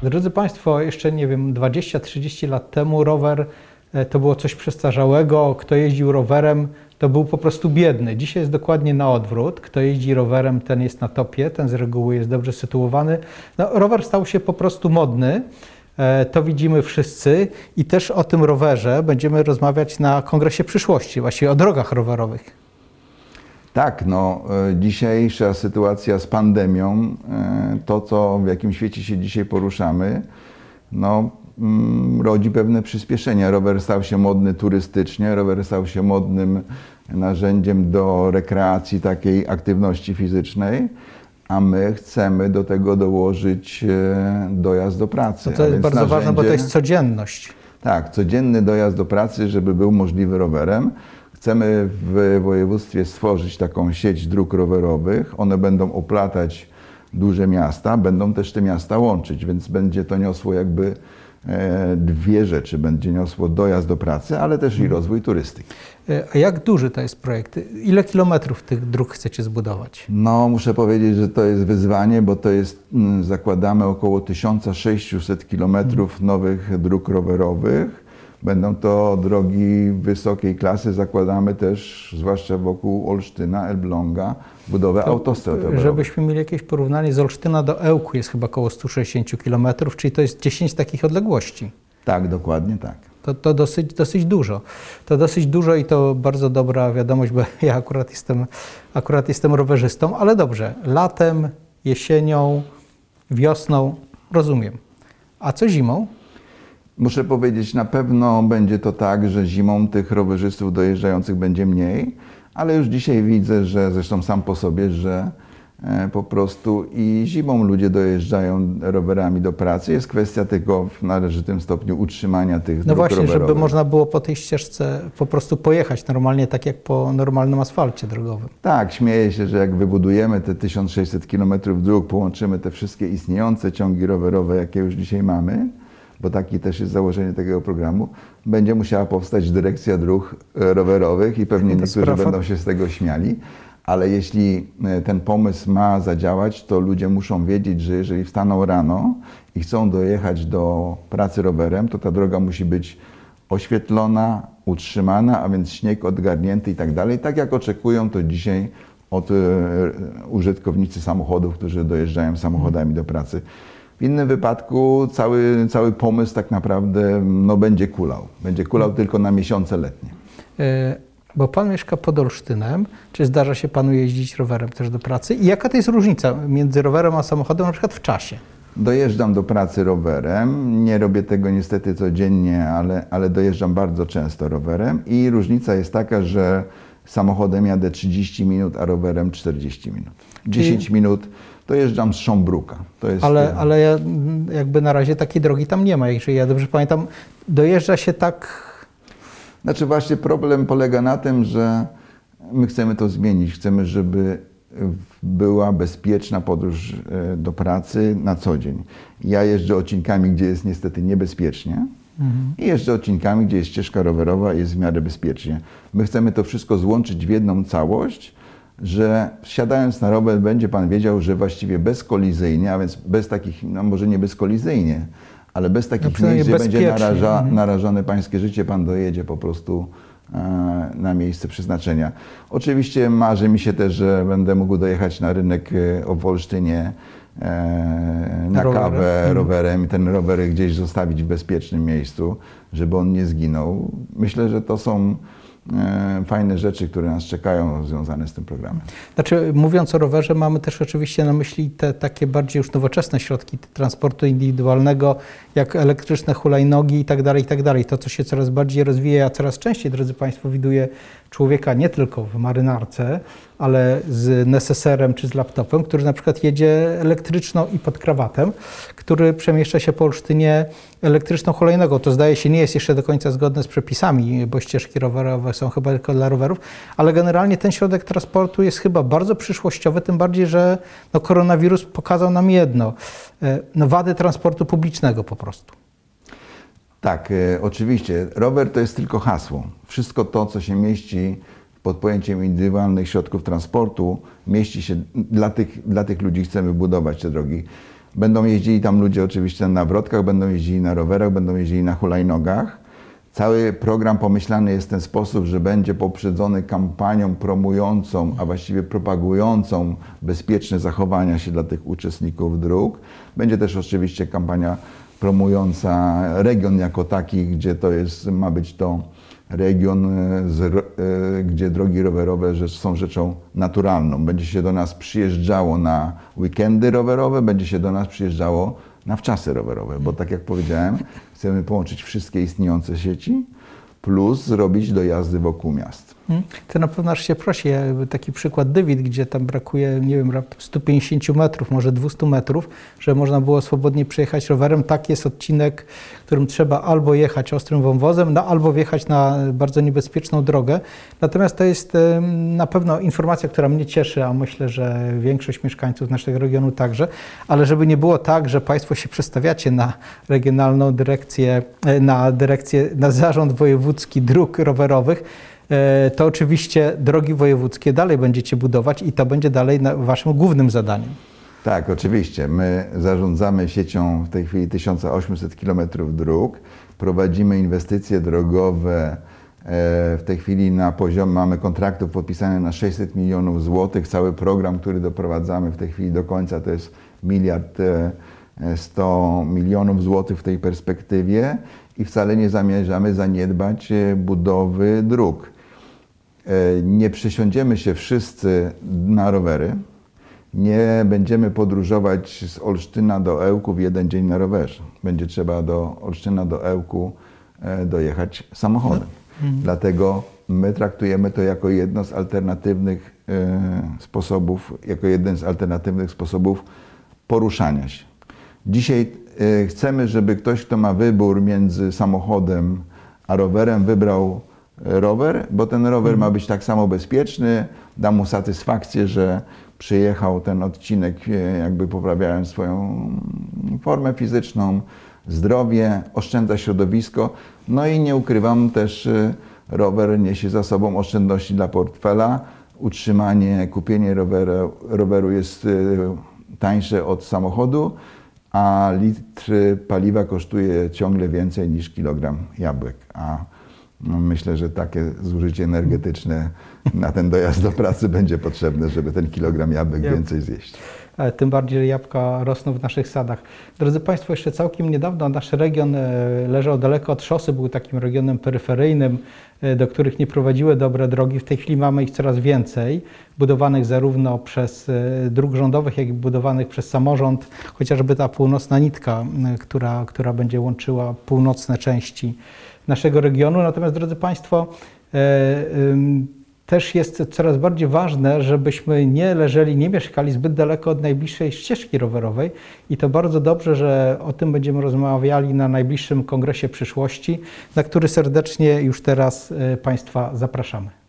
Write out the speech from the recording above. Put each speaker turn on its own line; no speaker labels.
Drodzy Państwo, jeszcze nie wiem, 20-30 lat temu rower to było coś przestarzałego. Kto jeździł rowerem, to był po prostu biedny. Dzisiaj jest dokładnie na odwrót. Kto jeździ rowerem, ten jest na topie, ten z reguły jest dobrze sytuowany. No, rower stał się po prostu modny. To widzimy wszyscy i też o tym rowerze będziemy rozmawiać na Kongresie Przyszłości, właściwie o drogach rowerowych.
Tak, no dzisiejsza sytuacja z pandemią, to w jakim świecie się dzisiaj poruszamy, no rodzi pewne przyspieszenia. Rower stał się modny turystycznie, rower stał się modnym narzędziem do rekreacji, takiej aktywności fizycznej, a my chcemy do tego dołożyć dojazd do pracy.
No to jest bardzo ważne, bo to jest codzienność.
Tak, codzienny dojazd do pracy, żeby był możliwy rowerem. Chcemy w województwie stworzyć taką sieć dróg rowerowych. One będą oplatać duże miasta, będą też te miasta łączyć, więc będzie to niosło jakby dwie rzeczy. Będzie niosło dojazd do pracy, ale też i rozwój turystyki.
A jak duży to jest projekt? Ile kilometrów tych dróg chcecie zbudować?
No, muszę powiedzieć, że to jest wyzwanie, bo to jest, zakładamy około 1600 kilometrów nowych dróg rowerowych. Będą to drogi wysokiej klasy. Zakładamy też, zwłaszcza wokół Olsztyna, Elbląga, budowę autostrad rowerowych.
Żebyśmy mieli jakieś porównanie, z Olsztyna do Ełku jest chyba około 160 km, czyli to jest 10 takich odległości.
Tak, dokładnie tak.
To dosyć dużo. To dosyć dużo i to bardzo dobra wiadomość, bo ja akurat jestem rowerzystą, ale dobrze, latem, jesienią, wiosną, rozumiem. A co zimą?
Muszę powiedzieć, na pewno będzie to tak, że zimą tych rowerzystów dojeżdżających będzie mniej, ale już dzisiaj widzę, że zresztą sam po sobie, że po prostu i zimą ludzie dojeżdżają rowerami do pracy. Jest kwestia tylko w należytym stopniu utrzymania tych dróg rowerowych.
No właśnie, żeby można było po tej ścieżce po prostu pojechać normalnie, tak jak po normalnym asfalcie drogowym.
Tak, śmieję się, że jak wybudujemy te 1600 km dróg, połączymy te wszystkie istniejące ciągi rowerowe, jakie już dzisiaj mamy, bo takie też jest założenie takiego programu, będzie musiała powstać dyrekcja dróg rowerowych i pewnie niektórzy będą się z tego śmiali, ale jeśli ten pomysł ma zadziałać, to ludzie muszą wiedzieć, że jeżeli wstaną rano i chcą dojechać do pracy rowerem, to ta droga musi być oświetlona, utrzymana, a więc śnieg odgarnięty i tak dalej, tak jak oczekują to dzisiaj od użytkownicy samochodów, którzy dojeżdżają samochodami do pracy. W innym wypadku cały pomysł tak naprawdę będzie kulał. Będzie kulał tylko na miesiące letnie.
Bo Pan mieszka pod Olsztynem. Czy zdarza się Panu jeździć rowerem też do pracy? I jaka to jest różnica między rowerem a samochodem, na przykład w czasie?
Dojeżdżam do pracy rowerem. Nie robię tego niestety codziennie, ale dojeżdżam bardzo często rowerem. I różnica jest taka, że samochodem jadę 30 minut, a rowerem 40 minut. 10 minut dojeżdżam z Sząbruka. To jest
ale jakby na razie takiej drogi tam nie ma. Jeżeli ja dobrze pamiętam, dojeżdża się tak...
Znaczy właśnie problem polega na tym, że my chcemy to zmienić. Chcemy, żeby była bezpieczna podróż do pracy na co dzień. Ja jeżdżę odcinkami, gdzie jest niestety niebezpiecznie i jeżdżę odcinkami, gdzie jest ścieżka rowerowa i jest w miarę bezpiecznie. My chcemy to wszystko złączyć w jedną całość, że wsiadając na rower będzie Pan wiedział, że właściwie bezkolizyjnie, a więc bez takich, no może nie bezkolizyjnie, ale bez takich miejsc, gdzie będzie narażone Pańskie życie, Pan dojedzie po prostu na miejsce przeznaczenia. Oczywiście marzy mi się też, że będę mógł dojechać na rynek w Olsztynie na kawę rowerem i ten rower gdzieś zostawić w bezpiecznym miejscu, żeby on nie zginął. Myślę, że to są fajne rzeczy, które nas czekają związane z tym programem.
Znaczy, mówiąc o rowerze, mamy też oczywiście na myśli te takie bardziej już nowoczesne środki transportu indywidualnego, jak elektryczne hulajnogi i tak dalej, i tak dalej. To, co się coraz bardziej rozwija, a coraz częściej, drodzy Państwo, widuje człowieka nie tylko w marynarce, ale z neseserem czy z laptopem, który na przykład jedzie elektryczną i pod krawatem, który przemieszcza się po Olsztynie elektryczną hulajnogą. To zdaje się nie jest jeszcze do końca zgodne z przepisami, bo ścieżki rowerowe są chyba tylko dla rowerów, ale generalnie ten środek transportu jest chyba bardzo przyszłościowy, tym bardziej, że koronawirus pokazał nam jedno, wady transportu publicznego po prostu.
Tak, oczywiście. Rower to jest tylko hasło. Wszystko to, co się mieści pod pojęciem indywidualnych środków transportu, mieści się, dla tych ludzi chcemy budować te drogi. Będą jeździli tam ludzie oczywiście na nawrotkach, będą jeździli na rowerach, będą jeździli na hulajnogach. Cały program pomyślany jest w ten sposób, że będzie poprzedzony kampanią promującą, a właściwie propagującą bezpieczne zachowania się dla tych uczestników dróg. Będzie też oczywiście kampania promująca region jako taki, gdzie to jest, ma być to region, gdzie drogi rowerowe są rzeczą naturalną. Będzie się do nas przyjeżdżało na weekendy rowerowe, będzie się do nas przyjeżdżało na wczasy rowerowe, bo tak jak powiedziałem, chcemy połączyć wszystkie istniejące sieci plus zrobić dojazdy wokół miast.
To na pewno aż się prosi. Taki przykład Dywit, gdzie tam brakuje, nie wiem, raptem 150 metrów, może 200 metrów, żeby można było swobodnie przejechać rowerem. Tak jest odcinek, którym trzeba albo jechać ostrym wąwozem, no, albo wjechać na bardzo niebezpieczną drogę. Natomiast to jest na pewno informacja, która mnie cieszy, a myślę, że większość mieszkańców naszego regionu także, ale żeby nie było tak, że Państwo się przestawiacie na regionalną dyrekcję, na zarząd wojewódzki dróg rowerowych, to oczywiście drogi wojewódzkie dalej będziecie budować i to będzie dalej waszym głównym zadaniem.
Tak, oczywiście. My zarządzamy siecią w tej chwili 1800 km dróg. Prowadzimy inwestycje drogowe. W tej chwili na poziomie mamy kontraktów podpisane na 600 milionów złotych. Cały program, który doprowadzamy w tej chwili do końca, to jest 1,1 mld złotych w tej perspektywie i wcale nie zamierzamy zaniedbać budowy dróg. Nie przesiądziemy się wszyscy na rowery. Nie będziemy podróżować z Olsztyna do Ełku w jeden dzień na rowerze. Będzie trzeba do Olsztyna do Ełku dojechać samochodem. Dlatego my traktujemy to jako jedno z alternatywnych sposobów poruszania się. Dzisiaj chcemy, żeby ktoś, kto ma wybór między samochodem a rowerem, wybrał rower, bo ten rower ma być tak samo bezpieczny, da mu satysfakcję, że przyjechał ten odcinek, jakby poprawiając swoją formę fizyczną, zdrowie, oszczędza środowisko. No i nie ukrywam też, rower niesie za sobą oszczędności dla portfela. Utrzymanie, kupienie roweru jest tańsze od samochodu, a litr paliwa kosztuje ciągle więcej niż kilogram jabłek. A myślę, że takie zużycie energetyczne na ten dojazd do pracy będzie potrzebne, żeby ten kilogram jabłek więcej zjeść.
Tym bardziej, że jabłka rosną w naszych sadach. Drodzy Państwo, jeszcze całkiem niedawno nasz region leżał daleko od szosy, był takim regionem peryferyjnym, do których nie prowadziły dobre drogi. W tej chwili mamy ich coraz więcej, budowanych zarówno przez dróg rządowych, jak i budowanych przez samorząd, chociażby ta północna nitka, która będzie łączyła północne części naszego regionu. Natomiast, drodzy Państwo, też jest coraz bardziej ważne, żebyśmy nie mieszkali zbyt daleko od najbliższej ścieżki rowerowej i to bardzo dobrze, że o tym będziemy rozmawiali na najbliższym Kongresie Przyszłości, na który serdecznie już teraz Państwa zapraszamy.